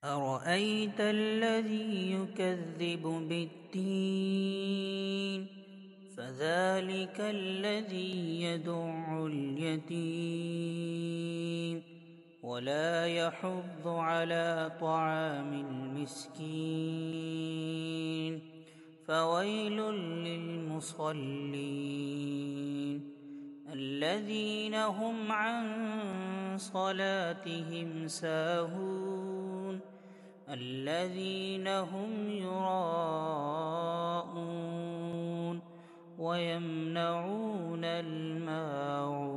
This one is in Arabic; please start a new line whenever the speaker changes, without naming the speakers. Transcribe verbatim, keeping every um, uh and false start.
أرأيت الذي يكذب بالدين فذلك الذي يدع اليتيم ولا يحض على طعام المسكين فويل للمصلين الذين هم عن صلاتهم ساهون الذين هم يراءون ويمنعون الماعون